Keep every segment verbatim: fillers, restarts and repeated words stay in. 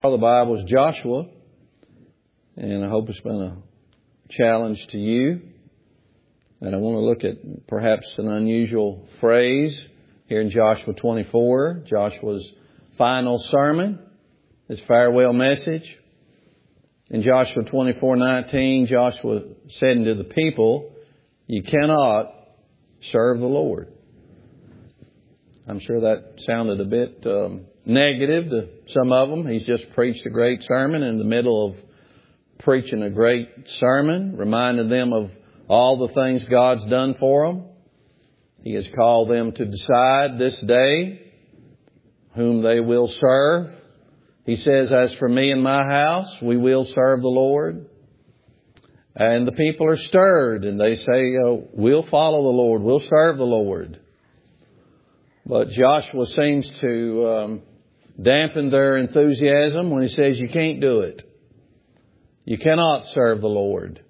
The Bible is Joshua, and I hope it's been a challenge to you. And I want to look at perhaps an unusual phrase here in Joshua twenty-four, Joshua's final sermon, his farewell message. In Joshua twenty-four nineteen, Joshua said unto the people, "You cannot serve the Lord." I'm sure that sounded a bit um, negative to some of them. He's just preached a great sermon in the middle of preaching a great sermon, reminded them of all the things God's done for them. He has called them to decide this day whom they will serve. He says, "As for me and my house, we will serve the Lord." And the people are stirred and they say, oh, we'll follow the Lord. We'll serve the Lord. But Joshua seems to um, dampen their enthusiasm when he says, you can't do it. You cannot serve the Lord.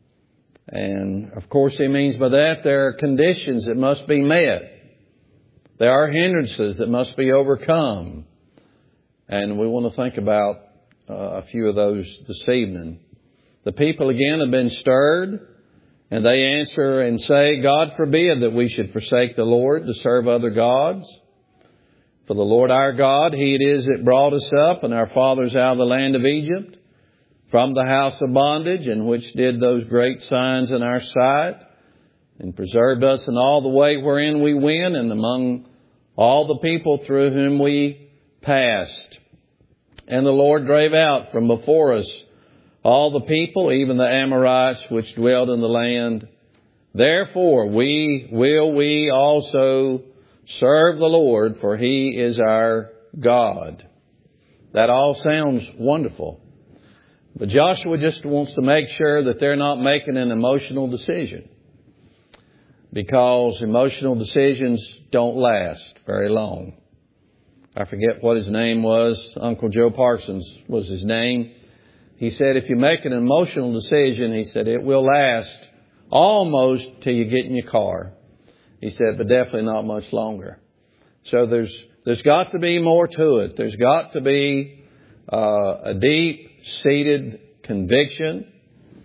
And of course he means by that there are conditions that must be met. There are hindrances that must be overcome. And we want to think about uh, a few of those this evening. The people again have been stirred, and they answer and say, "God forbid that we should forsake the Lord to serve other gods. For the Lord our God, He it is that brought us up and our fathers out of the land of Egypt, from the house of bondage, and which did those great signs in our sight, and preserved us in all the way wherein we went, and among all the people through whom we passed. And the Lord drave out from before us all the people, even the Amorites which dwelled in the land. Therefore we will we also serve the Lord, for He is our God." That all sounds wonderful. But Joshua just wants to make sure that they're not making an emotional decision, because emotional decisions don't last very long. I forget what his name was. Uncle Joe Parsons was his name. He said, if you make an emotional decision, he said, it will last almost till you get in your car. He said, but definitely not much longer. So there's there's got to be more to it. There's got to be uh, a deep-seated conviction,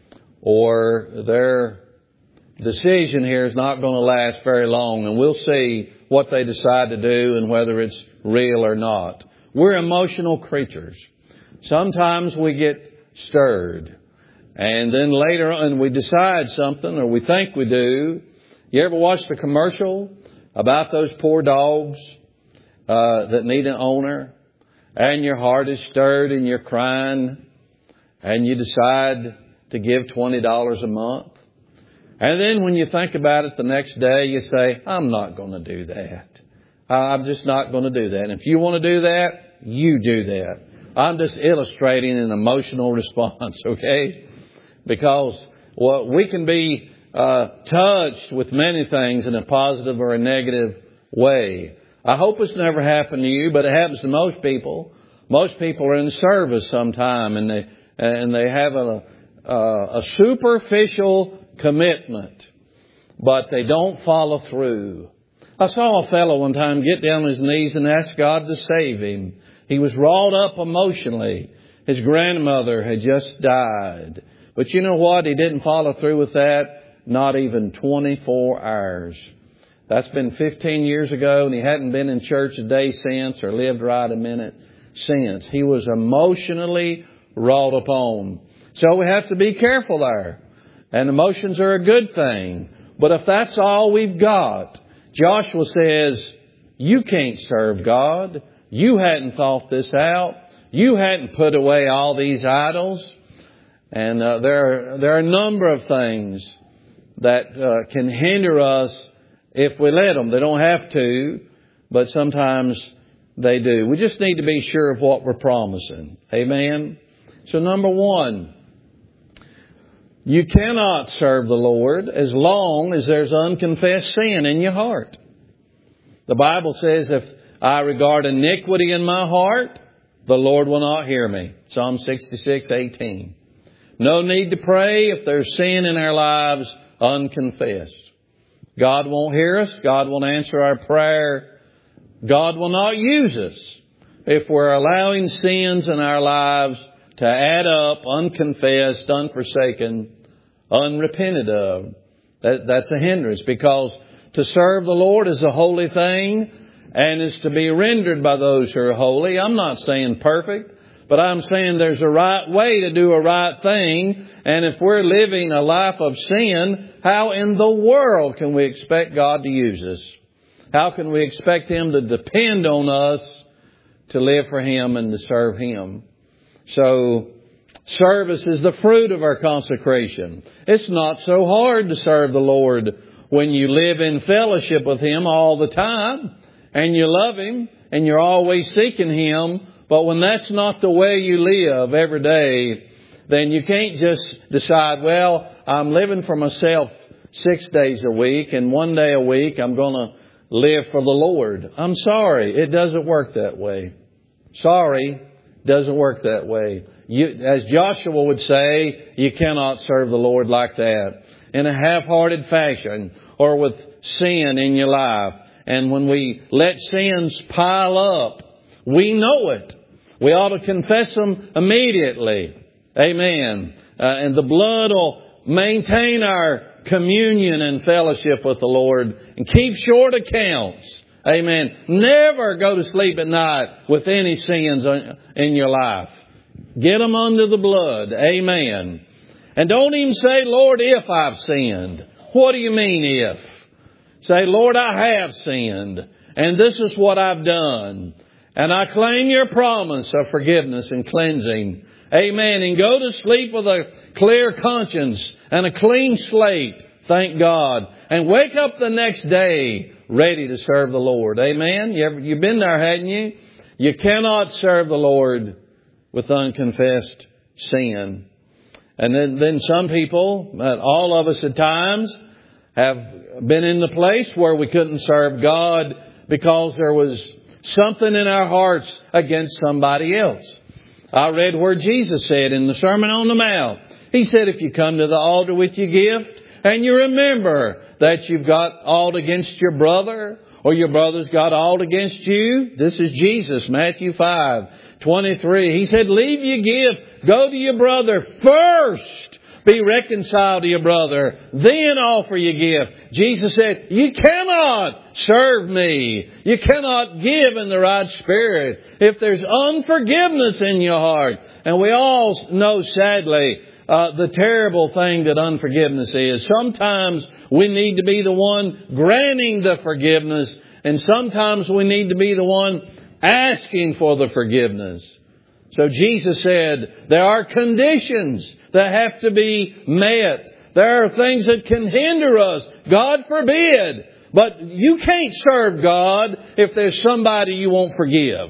or their decision here is not going to last very long. And we'll see what they decide to do and whether it's real or not. We're emotional creatures. Sometimes we get stirred, and then later on we decide something, or we think we do. You ever watched a commercial about those poor dogs uh, that need an owner, and your heart is stirred and you're crying, and you decide to give twenty dollars a month, and then when you think about it the next day, you say, I'm not going to do that. I'm just not going to do that. And if you want to do that, you do that. I'm just illustrating an emotional response, okay? Because well, we can be uh, touched with many things in a positive or a negative way. I hope it's never happened to you, but it happens to most people. Most people are in service sometime, and they and they have a a, a superficial commitment, but they don't follow through. I saw a fellow one time get down on his knees and ask God to save him. He was wrought up emotionally. His grandmother had just died. But you know what? He didn't follow through with that. Not even twenty-four hours. That's been fifteen years ago, and he hadn't been in church a day since, or lived right a minute since. He was emotionally wrought upon. So we have to be careful there. And emotions are a good thing. But if that's all we've got, Joshua says, you can't serve God. You hadn't thought this out. You hadn't put away all these idols. And uh, there, are, there are a number of things that uh, can hinder us if we let them. They don't have to, but sometimes they do. We just need to be sure of what we're promising. Amen? So number one, you cannot serve the Lord as long as there's unconfessed sin in your heart. The Bible says, if I regard iniquity in my heart, the Lord will not hear me. Psalm sixty-six eighteen. No need to pray if there's sin in our lives unconfessed. God won't hear us. God won't answer our prayer. God will not use us if we're allowing sins in our lives to add up, unconfessed, unforsaken, unrepented of. That, that's a hindrance, because to serve the Lord is a holy thing and is to be rendered by those who are holy. I'm not saying perfect, but I'm saying there's a right way to do a right thing. And if we're living a life of sin, how in the world can we expect God to use us? How can we expect Him to depend on us to live for Him and to serve Him? So, service is the fruit of our consecration. It's not so hard to serve the Lord when you live in fellowship with Him all the time and you love Him and you're always seeking Him. But when that's not the way you live every day, then you can't just decide, well, I'm living for myself six days a week and one day a week I'm going to live for the Lord. I'm sorry, it doesn't work that way. Sorry, doesn't work that way. You, as Joshua would say, you cannot serve the Lord like that, in a half-hearted fashion or with sin in your life. And when we let sins pile up, we know it. We ought to confess them immediately. Amen. Uh, and the blood will maintain our communion and fellowship with the Lord and keep short accounts. Amen. Never go to sleep at night with any sins in your life. Get them under the blood. Amen. And don't even say, Lord, if I've sinned. What do you mean if? Say, Lord, I have sinned, and this is what I've done. And I claim your promise of forgiveness and cleansing. Amen. And go to sleep with a clear conscience and a clean slate. Thank God. And wake up the next day ready to serve the Lord. Amen. You ever, you've been there, hadn't you? You cannot serve the Lord with unconfessed sin. And then, then some people, all of us at times, have been in the place where we couldn't serve God because there was something in our hearts against somebody else. I read where Jesus said in the Sermon on the Mount, He said, if you come to the altar with your gift and you remember that you've got aught against your brother, or your brother's got aught against you. This is Jesus, Matthew five twenty-three. He said, leave your gift, go to your brother first. Be reconciled to your brother, then offer your gift. Jesus said, you cannot serve me. You cannot give in the right spirit if there's unforgiveness in your heart. And we all know, sadly, uh, the terrible thing that unforgiveness is. Sometimes we need to be the one granting the forgiveness, and sometimes we need to be the one asking for the forgiveness. So Jesus said, there are conditions that have to be met. There are things that can hinder us. God forbid. But you can't serve God if there's somebody you won't forgive.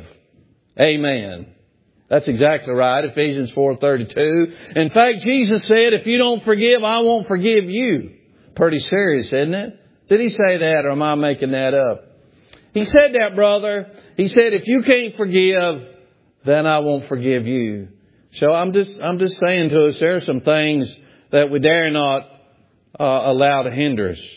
Amen. That's exactly right. Ephesians four thirty-two. In fact, Jesus said, if you don't forgive, I won't forgive you. Pretty serious, isn't it? Did He say that, or am I making that up? He said that, brother. He said, if you can't forgive, then I won't forgive you. So I'm just, I'm just saying to us, there are some things that we dare not uh, allow to hinder us.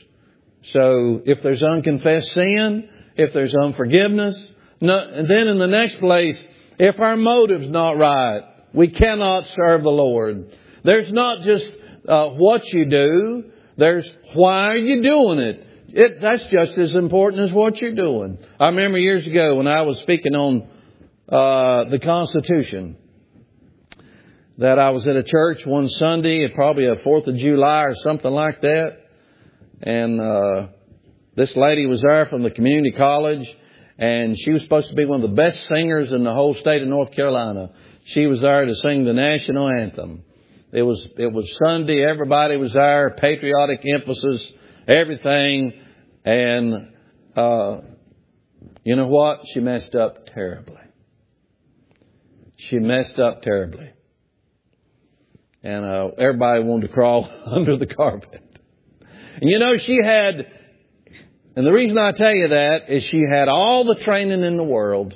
So if there's unconfessed sin, if there's unforgiveness, no, and then in the next place, if our motive's not right, we cannot serve the Lord. There's not just uh, what you do, there's why are you doing it. It, that's just as important as what you're doing. I remember years ago when I was speaking on uh, the Constitution, that I was at a church one Sunday, probably a fourth of July or something like that. And uh, this lady was there from the community college, and she was supposed to be one of the best singers in the whole state of North Carolina. She was there to sing the national anthem. It was it was Sunday. Everybody was there, patriotic emphasis, everything. And uh, you know what? She messed up terribly. She messed up terribly. And uh, everybody wanted to crawl under the carpet. And you know, she had, and the reason I tell you that is she had all the training in the world,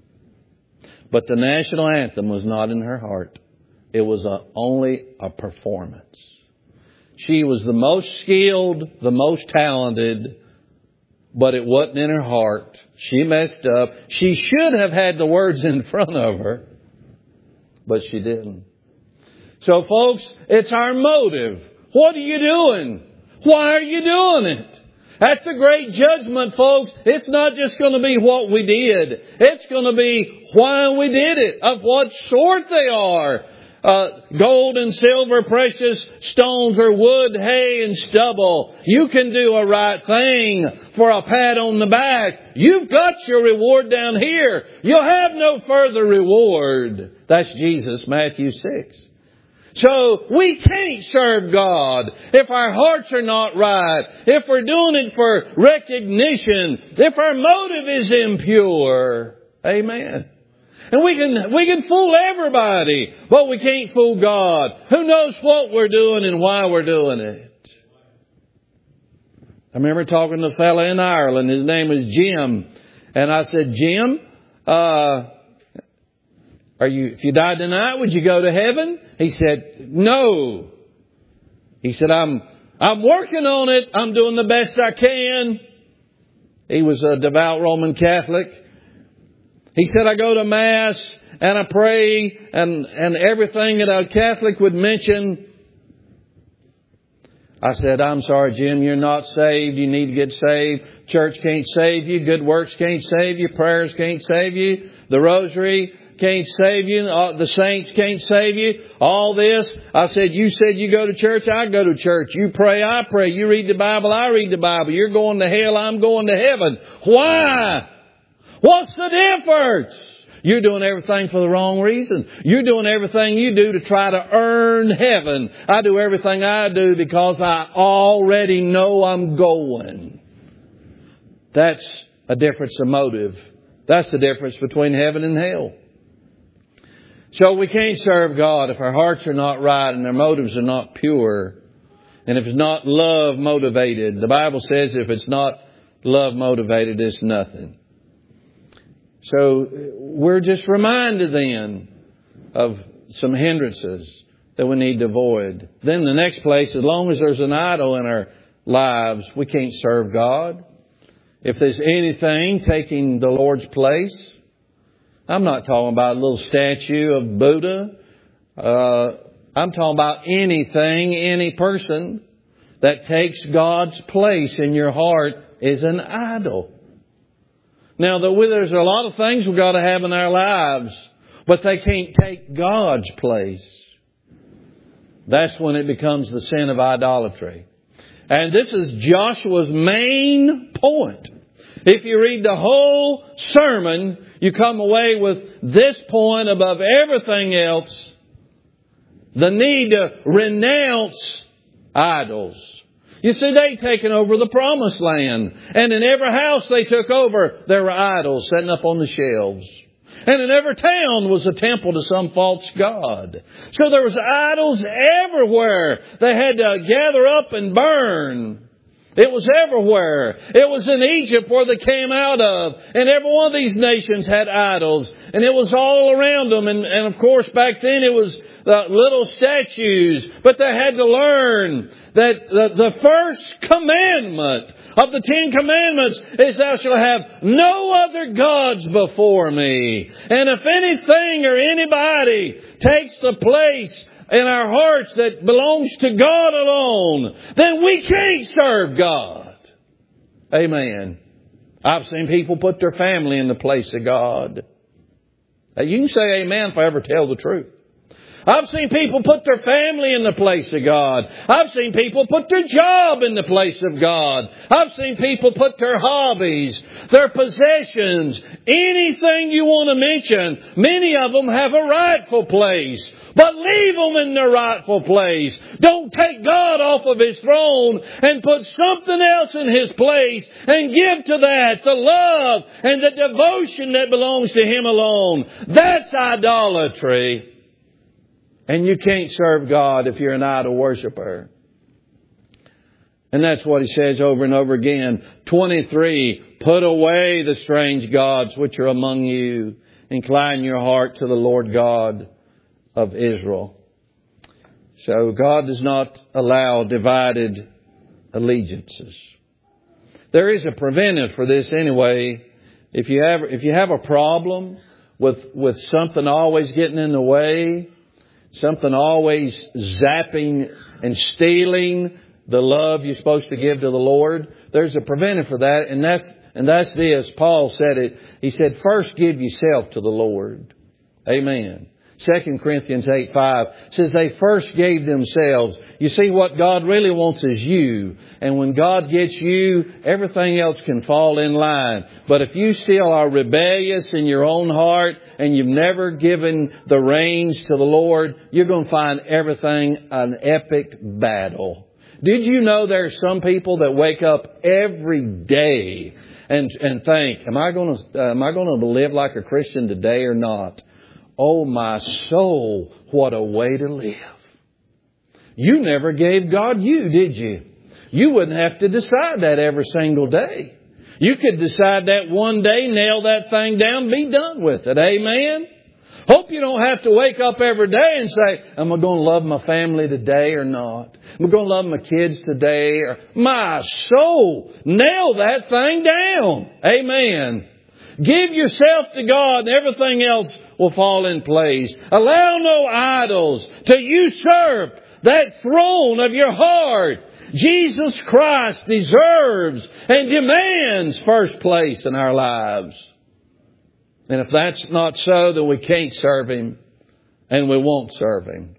but the national anthem was not in her heart. It was a, only a performance. She was the most skilled, the most talented, but it wasn't in her heart. She messed up. She should have had the words in front of her, but she didn't. So folks, it's our motive. What are you doing? Why are you doing it? At the great judgment, folks, it's not just going to be what we did. It's going to be why we did it, of what sort they are. Uh, gold and silver, precious stones, or wood, hay, and stubble. You can do a right thing for a pat on the back. You've got your reward down here. You'll have no further reward. That's Jesus, Matthew six. So we can't serve God if our hearts are not right, if we're doing it for recognition, if our motive is impure. Amen. And we can, we can fool everybody, but we can't fool God. Who knows what we're doing and why we're doing it? I remember talking to a fella in Ireland. His name was Jim. And I said, Jim, uh, are you, if you died tonight, would you go to heaven? He said, no. He said, I'm, I'm working on it. I'm doing the best I can. He was a devout Roman Catholic. He said, I go to Mass and I pray and, and everything that a Catholic would mention. I said, I'm sorry, Jim, you're not saved. You need to get saved. Church can't save you. Good works can't save you. Prayers can't save you. The rosary can't save you. The saints can't save you. All this. I said, you said you go to church. I go to church. You pray. I pray. You read the Bible. I read the Bible. You're going to hell. I'm going to heaven. Why? What's the difference? You're doing everything for the wrong reason. You're doing everything you do to try to earn heaven. I do everything I do because I already know I'm going. That's a difference of motive. That's the difference between heaven and hell. So we can't serve God if our hearts are not right and our motives are not pure. And if it's not love motivated. The Bible says if it's not love motivated, it's nothing. So we're just reminded then of some hindrances that we need to avoid. Then the next place, as long as there's an idol in our lives, we can't serve God. If there's anything taking the Lord's place, I'm not talking about a little statue of Buddha. Uh, I'm talking about anything, any person that takes God's place in your heart is an idol. Now, there's a lot of things we've got to have in our lives, but they can't take God's place. That's when it becomes the sin of idolatry. And this is Joshua's main point. If you read the whole sermon, you come away with this point above everything else. The need to renounce idols. You see, they'd taken over the promised land. And in every house they took over, there were idols setting up on the shelves. And in every town was a temple to some false god. So there was idols everywhere. They had to gather up and burn. It was everywhere. It was in Egypt where they came out of. And every one of these nations had idols. And it was all around them. And, and of course, back then it was the little statues. But they had to learn that the, the first commandment of the Ten Commandments is thou shalt have no other gods before me. And if anything or anybody takes the place in our hearts that belongs to God alone, then we can't serve God. Amen. I've seen people put their family in the place of God. Now, you can say amen if I ever tell the truth. I've seen people put their family in the place of God. I've seen people put their job in the place of God. I've seen people put their hobbies, their possessions, anything you want to mention. Many of them have a rightful place. But leave them in their rightful place. Don't take God off of His throne and put something else in His place and give to that the love and the devotion that belongs to Him alone. That's idolatry. And you can't serve God if you're an idol worshiper. And that's what He says over and over again. twenty-three, put away the strange gods which are among you. Incline your heart to the Lord God of Israel. So God does not allow divided allegiances. There is a preventive for this anyway. If you have, if you have a problem with, with something always getting in the way, something always zapping and stealing the love you're supposed to give to the Lord, there's a preventive for that. And that's, and that's this. Paul said it. He said, first give yourself to the Lord. Amen. Second Corinthians eight five says they first gave themselves. You see, what God really wants is you. And when God gets you, everything else can fall in line. But if you still are rebellious in your own heart and you've never given the reins to the Lord, you're going to find everything an epic battle. Did you know there are some people that wake up every day and and think, am I going to uh, am I going to live like a Christian today or not? Oh, my soul, what a way to live. You never gave God you, did you? You wouldn't have to decide that every single day. You could decide that one day, nail that thing down, be done with it. Amen? Hope you don't have to wake up every day and say, am I going to love my family today or not? Am I going to love my kids today? Or my soul, nail that thing down. Amen. Give yourself to God and everything else will fall in place. Allow no idols to usurp that throne of your heart. Jesus Christ deserves and demands first place in our lives. And if that's not so, then we can't serve Him and we won't serve Him.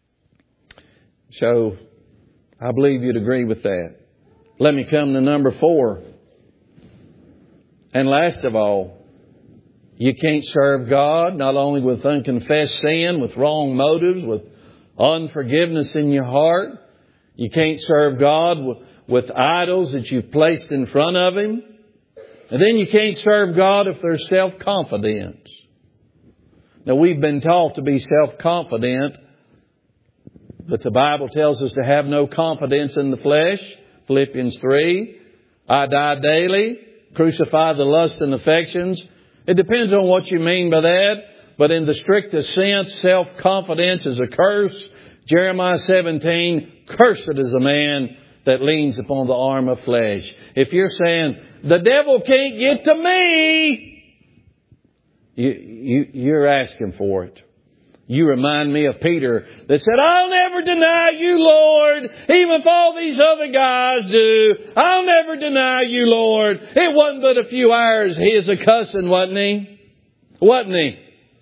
So I believe you'd agree with that. Let me come to number four. And last of all, you can't serve God not only with unconfessed sin, with wrong motives, with unforgiveness in your heart. You can't serve God with, with idols that you've placed in front of Him. And then you can't serve God if there's self-confidence. Now, we've been taught to be self-confident, but the Bible tells us to have no confidence in the flesh. Philippians three, I die daily, crucify the lust and affections. It depends on what you mean by that. But in the strictest sense, self-confidence is a curse. Jeremiah seventeen, cursed is a man that leans upon the arm of flesh. If you're saying, the devil can't get to me, you, you, you're asking for it. You remind me of Peter that said, I'll never deny you, Lord, even if all these other guys do. I'll never deny you, Lord. It wasn't but a few hours he is a cussing, wasn't he? Wasn't he?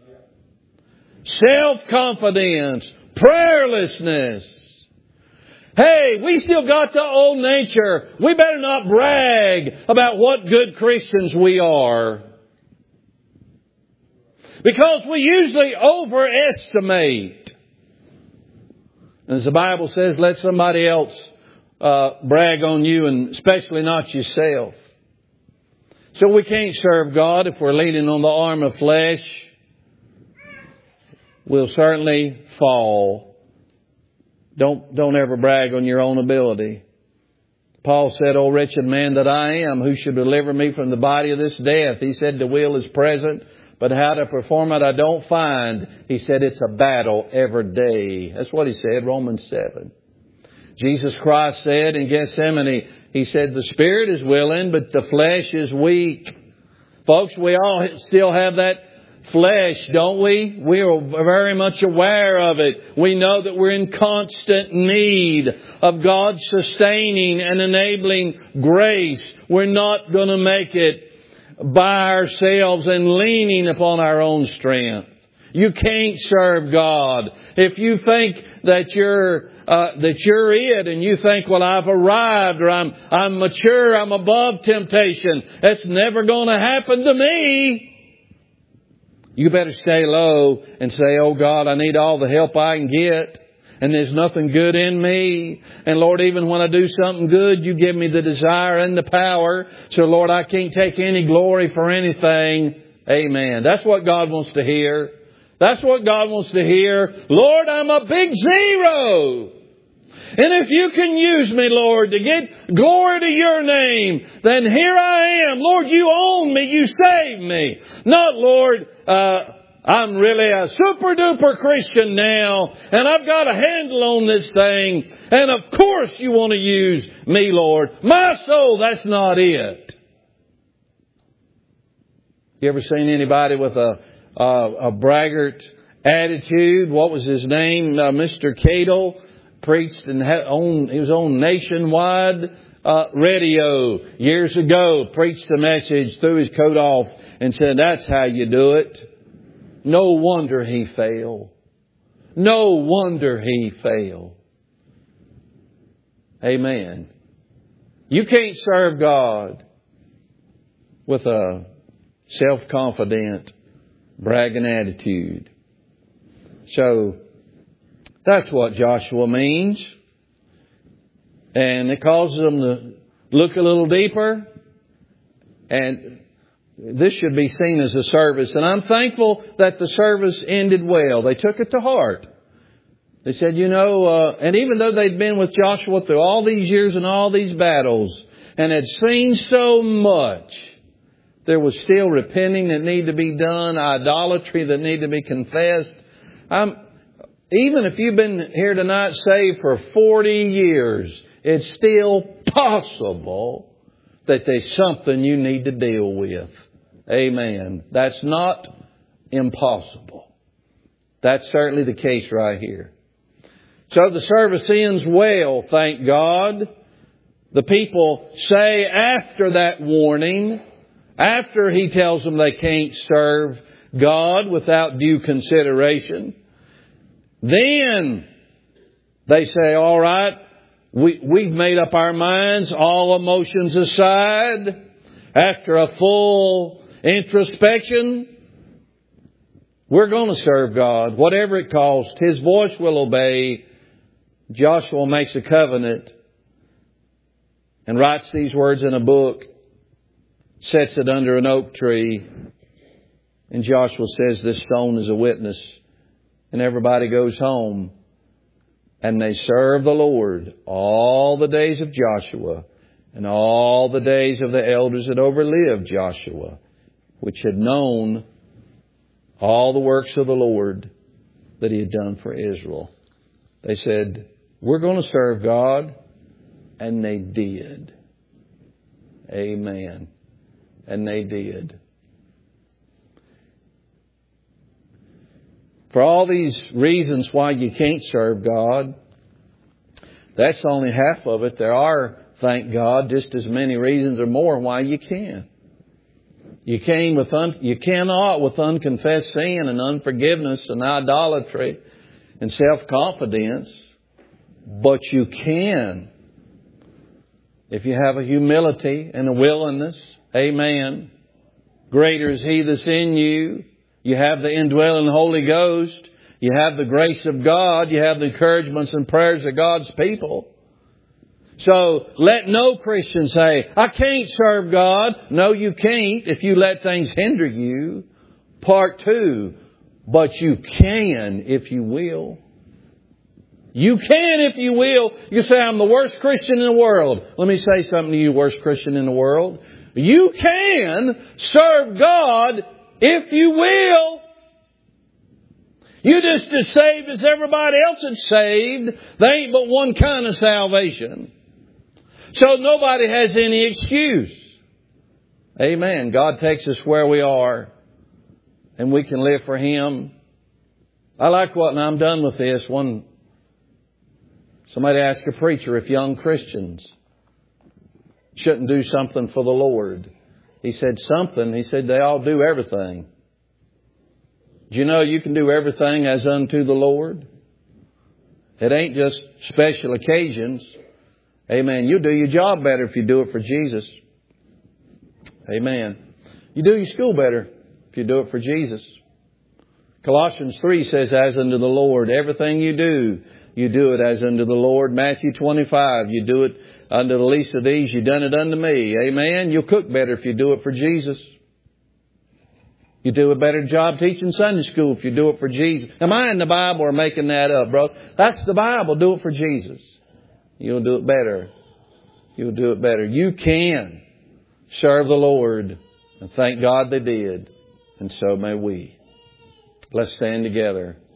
Self-confidence, prayerlessness. Hey, we still got the old nature. We better not brag about what good Christians we are. Because we usually overestimate. As the Bible says, let somebody else uh, brag on you, and especially not yourself. So we can't serve God if we're leaning on the arm of flesh. We'll certainly fall. Don't, don't ever brag on your own ability. Paul said, O wretched man that I am, who should deliver me from the body of this death? He said, the will is present, but how to perform it I don't find. He said, it's a battle every day. That's what he said, Romans seven. Jesus Christ said in Gethsemane, He said, the spirit is willing, but the flesh is weak. Folks, we all still have that flesh, don't we? We are very much aware of it. We know that we're in constant need of God's sustaining and enabling grace. We're not going to make it by ourselves and leaning upon our own strength. You can't serve God. If you think that you're uh, that you're it, and you think, well, I've arrived, or I'm I'm mature, I'm above temptation, that's never going to happen to me. You better stay low and say, oh God, I need all the help I can get. And there's nothing good in me. And Lord, even when I do something good, you give me the desire and the power. So Lord, I can't take any glory for anything. Amen. That's what God wants to hear. That's what God wants to hear. Lord, I'm a big zero. And if you can use me, Lord, to get glory to your name, then here I am. Lord, you own me. You saved me. Not, Lord, uh, I'm really a super duper Christian now, and I've got a handle on this thing, and of course you want to use me, Lord. My soul, that's not it. You ever seen anybody with a, a, a braggart attitude? What was his name? Uh, Mister Cato preached and had on, he was on nationwide uh, radio years ago, preached a message, threw his coat off and said, that's how you do it. No wonder he failed. No wonder he failed. Amen. You can't serve God with a self-confident, bragging attitude. So, that's what Joshua means. And it causes them to look a little deeper. And this should be seen as a service. And I'm thankful that the service ended well. They took it to heart. They said, you know, uh, and even though they'd been with Joshua through all these years and all these battles and had seen so much, there was still repenting that needed to be done, idolatry that needed to be confessed. I'm, even if you've been here tonight saved for forty years, it's still possible that there's something you need to deal with. Amen. That's not impossible. That's certainly the case right here. So the service ends well, thank God. The people say after that warning, after he tells them they can't serve God without due consideration, then they say, all right, we, we've made up our minds, all emotions aside, after a full introspection, we're going to serve God, whatever it costs. His voice will obey. Joshua makes a covenant and writes these words in a book, sets it under an oak tree, and Joshua says this stone is a witness. And everybody goes home and they serve the Lord all the days of Joshua and all the days of the elders that overlived Joshua, which had known all the works of the Lord that He had done for Israel. They said, we're going to serve God. And they did. Amen. And they did. For all these reasons why you can't serve God, that's only half of it. There are, thank God, just as many reasons or more why you can. You can with un, you cannot with unconfessed sin and unforgiveness and idolatry and self-confidence, but you can if you have a humility and a willingness. Amen. Greater is He that's in you. You have the indwelling Holy Ghost. You have the grace of God. You have the encouragements and prayers of God's people. So let no Christian say, I can't serve God. No, you can't if you let things hinder you. Part two, but you can if you will. You can if you will. You say, I'm the worst Christian in the world. Let me say something to you, worst Christian in the world. You can serve God if you will. You just as saved as everybody else is saved. There ain't but one kind of salvation. So nobody has any excuse. Amen. God takes us where we are and we can live for Him. I like what, and I'm done with this, one, somebody asked a preacher if young Christians shouldn't do something for the Lord. He said something. He said they all do everything. Do you know you can do everything as unto the Lord? It ain't just special occasions. Amen. You'll do your job better if you do it for Jesus. Amen. You do your school better if you do it for Jesus. Colossians three says, as unto the Lord. Everything you do, you do it as unto the Lord. Matthew twenty-five, you do it unto the least of these, you done it unto me. Amen. You'll cook better if you do it for Jesus. You do a better job teaching Sunday school if you do it for Jesus. Am I in the Bible or making that up, bro? That's the Bible. Do it for Jesus. You'll do it better. You'll do it better. You can serve the Lord. And thank God they did. And so may we. Let's stand together.